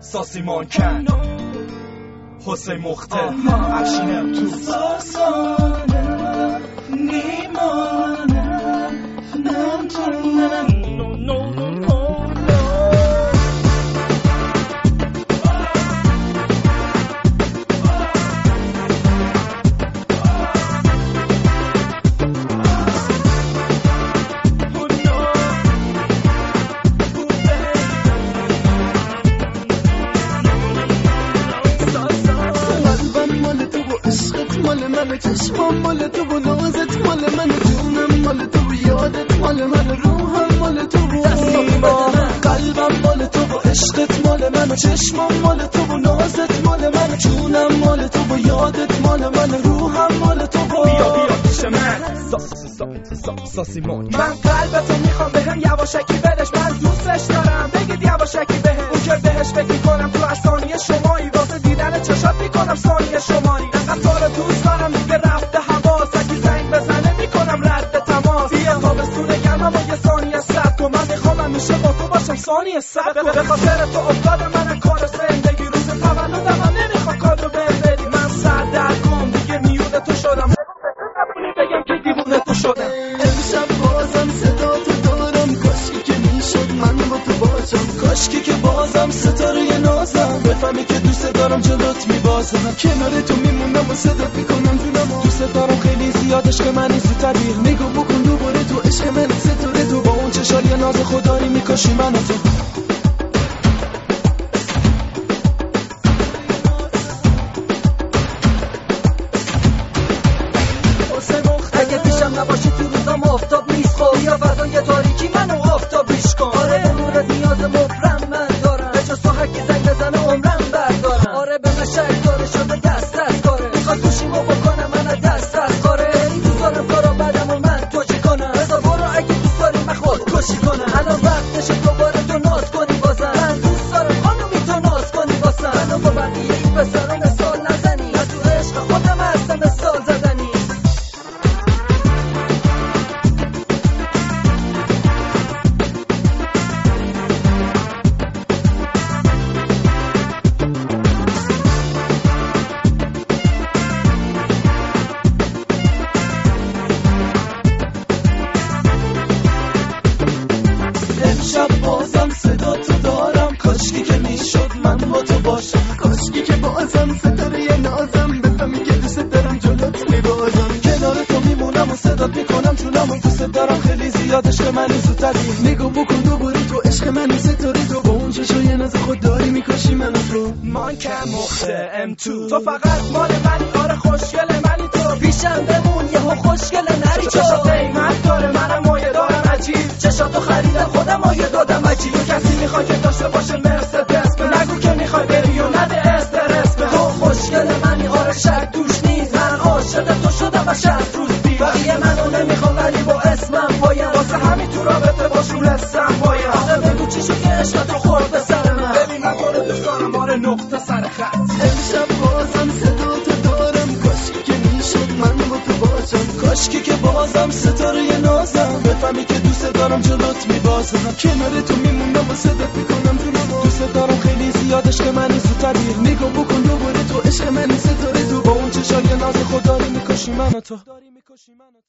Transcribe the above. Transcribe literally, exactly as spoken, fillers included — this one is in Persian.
ساسی مانکن حسین مختار افشینم تو ساسانه نیمانه نمتونم مال من چشمام مال تو و نازت مال من جونم مال تو و یادت مال من روحم مال تو و قلبم مال تو و عشقت مال من چشمام مال تو و نازت مال من جونم مال تو و یادت مال من روحم مال تو و بیا بیا پیش من ساسی مون من قلبتو میخوام بهم یواشکی بدش من دوستش دارم بگید یواشکی بهم اون که بهش فکر کنم تو ثانیه شمایی واسه دیدن چشات میکنم ثانیه شماری انقدر تو رو دوست دارم دیگه رفته حواس اگه زنگ بزنه میکنم رد تماس بیا تابستون گرمم و یه ثانیه صبر کن من میخوام همیشه با تو باشم ثانیه صبر کن به خاطر تو افتاده من کار زندگی روز تولدم هم نمیخوام کادو بهم بدی من سردرگم دیگه میون تو شدم بگم که دیوونه تو شدم امشب بازم صدا تو دارم کاشکی که میشد من با تو باشم کاشکی که بازم ستاره نازم بفهمی که دوست دارم جلوت میبازم کنار تو میمونم و صدات میکنم جونم دوست دارم خیلی زیاد عشق من زودتری نگاه بکن دوباره تو عشق من ستاره تو با اون چشار یه ناز خداری میکاشی من تو اگه پیشم نباشی تو روزام آفتاب نیست خب یا فضای تاریکی منو آفتابیش کن آره نور نیاز مبرم من دارم به جز تو هرکی زنگ بزنه عمرم بردارم آره به من شک داره شده دست از کاره میخواد گوشیمو بکنم من از دست از کاره دوست دارم کارا بدم و من تو چی کنم بذار برو اگه دوست داری من خود کشی کنم الان وقتشه دوباره تو ناز کنی بازم من دوست دارم خانومی تو ناز کنی واسم منو با بقیه این پسرا مثال نزنی من تو عشق خودم هستم مثال زدنی امشب بازم صدا تو دارم کاشکی که میشد من با تو باشم کاشکی که بازم ستاره نازم بفهمی که دوست دارم جلوت میبازم کنار تو میمونم و صدات میکنم چونم و دوست دارم خیلی زیاد عشق من زودتری نگاه بکن دوباره تو عشق من ستاره تو با اون چشای ناز خود داری میکاشی من تو من که مخته ام تو تو فقط مال منی آره خوشگل منی تو پیشم بمون یهو خوشگل نری تو چشات قیمت داره منم مایه دارم عجیب چشاتو خریدم خودم مایه دادم عجیب کسی میخواد که داشته باشه مرسدس به نگو که میخوای بری و نده استرس به تو خوشگل منی آره شک توش نیست من عاشق تو شدم و شصت روز دیر بقیه منو نمیخوام ولی با اسمم پایم واسه همین تو رابطه باشون هستم پایم آقا بگو چی شد که عشق تو خورد به سر من ببین من تو رو دوست دارم آره نقطه سر خط امشب بازم صدا تو دارم کاشکی که میشد من با تو باشم کاشکی که بازم ستاره نازم بفهمی که دوست دارم جلوت میبازم کنار تو میمونم و صدات میکنم جونم دوست دارم خیلی زیاد عشق من زودتری نگاه بکن دوباره تو عشق من ستاره تو با اون چشای ناز خود داری میکشی منو تو